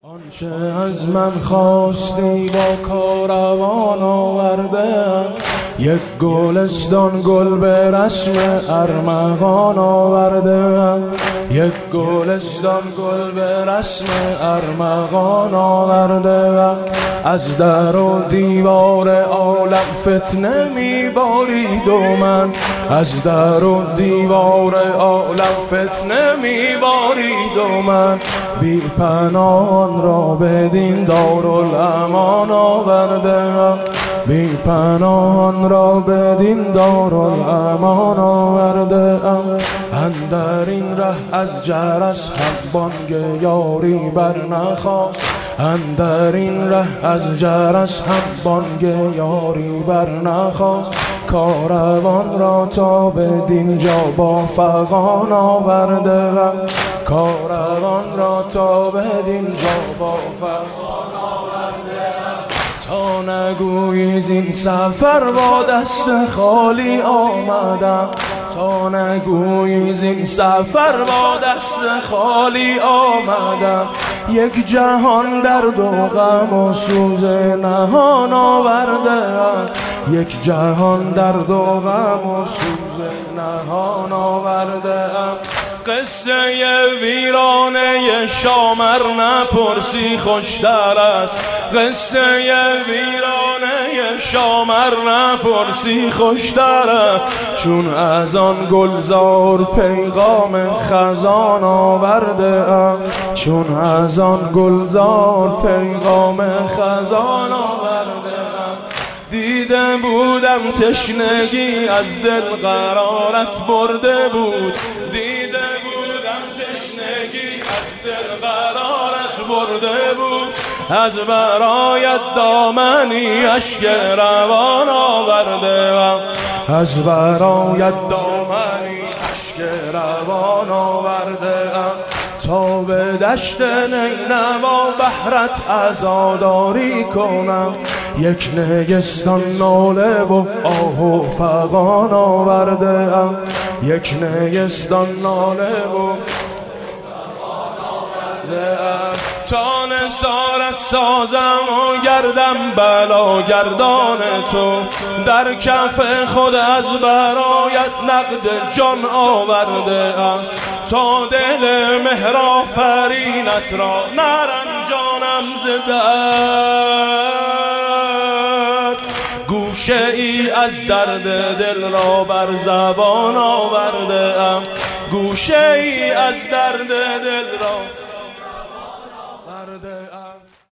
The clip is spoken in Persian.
آنچه از من خواستی با کاروان آوردم، یک گلستان گل به رسم ارمغان آوردم، یک گلستان گل به رسم ارمغان آوردم. از در و دیوار عالم فتنه میبارید و من، از در و دیوار عالم فتنه میبارید و من، بی پناهان را بدین دارالامان آوردم، بی پناهان را بدین دارالامان آوردم. اندر این ره از جرس حق بانگ یاری بر نخواست، اندر این ره از جرس حق بانگ یاری بر نخواست. کاروان را تا بدین جا با فغان آوردم، کاروان را تا بدین جا با فغان آوردم. تا نگویی زین سفر با دست خالی آمدم، تا نگویی زین سفر با دست خالی آمدم. یک جهان درد و غم و سوز نهان آوردم، یک جهان درد و غم و سوز نهان آوردم. قصه ویرانه شامر نپرسی خوشتر است، قصه ویرانه شامر نپرسی خوشتر است. چون از آن گلزار پیغام خزان آورده ام، چون از آن گلزار پیغام خزان آورده ام. دیده بودم تشنگی از دل قرارت برده بود، دیده بودم تشنگی از دل قرارت برده بود. از برایت دامنی اشک روان آوردم، از برایت دامنی اشک روان آوردم. تا به دشت نینوا بهرت عزاداری کنم، یک نیستان ناله و آه و فغان آوردم، یک نیستان ناله و فغان آوردم. تا نثارت سازم و گردم بلا گردان تو، در کف خود از برایت نقد جان آوردم. تا دل مهر آفرینت را نرنجانم ز درد، گوشه ای از درد دل را بر زبان آورده ام، گوشه ای از درد دل را بر زبان آورده ام.